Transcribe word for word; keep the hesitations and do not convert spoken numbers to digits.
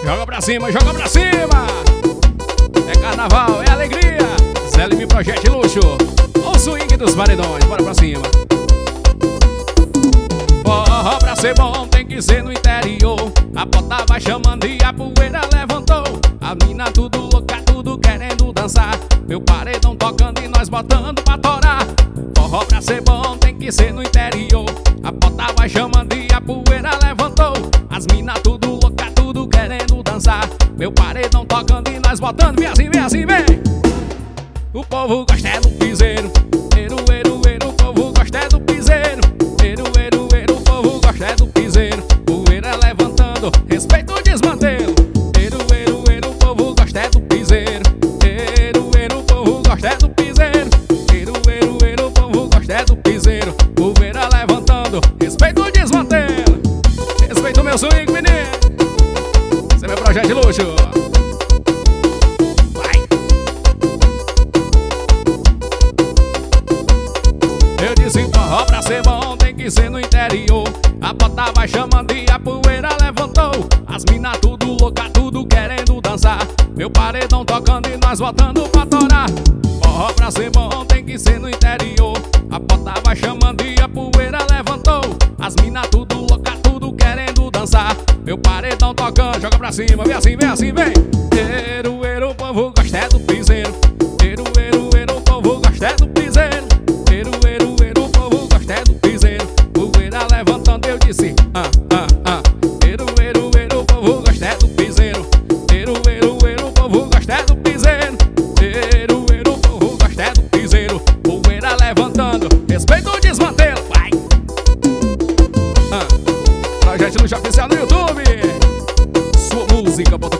Joga pra cima, joga pra cima. É carnaval, é alegria. Zé Lime Projeto Luxo. O swing dos paredões, bora pra cima. Forró pra ser bom tem que ser no interior. A bota vai chamando e a poeira levantou. A mina tudo louca, tudo querendo dançar. Meu paredão tocando e nós botando pra torar. Forró pra ser bom tem que ser no interior. A bota vai chamando e a poeira levantou. As mina tudo louca, tudo querendo dançar. Meu paredão tocando e nós botando. Vem assim, vem assim, vem. O povo gosta é do piseiro. Eru, eru, eru, o povo gosta é do piseiro. Eru, eru, eru, o povo gosta é do piseiro. Poeira levantando, respeito o desmantelo. Eru, eru, eru, o povo gosta é do piseiro. Eru, eru, o povo gosta é do piseiro. Eru, eru, eru, o povo gosta é do piseiro. Poeira levantando, respeito o desmantelo. Respeito o meu swing, menino. Esse é meu projeto de luxo. Eu disse forró pra ser bom tem que ser no interior. A bota vai chamando e a poeira levantou. As mina tudo louca, tudo querendo dançar. Meu paredão tocando e nós voltando pra torar. Forró pra ser bom tem que ser no interior. A bota vai chamando e a poeira levantou. As mina tudo louca, tudo querendo dançar. Meu paredão tocando, joga pra cima, vem assim, vem assim, vem. Eru, eru, o povo gosta é do piseiro. Eru, eru, eru, o povo gosta é do piseiro. Eru, eru, eru, o povo gosta é do piseiro. Poeira levantando, eu disse ah, ah, ah. Eru, eru, eru, o povo gosta é do piseiro. Eru, eru, eru, o povo gosta é do piseiro. Eru, eru, o povo gosta é do piseiro. Poeira levantando, respeito o desmantelo. Vai! Ah. Projeto Luxo Oficial no YouTube. Sua música, bota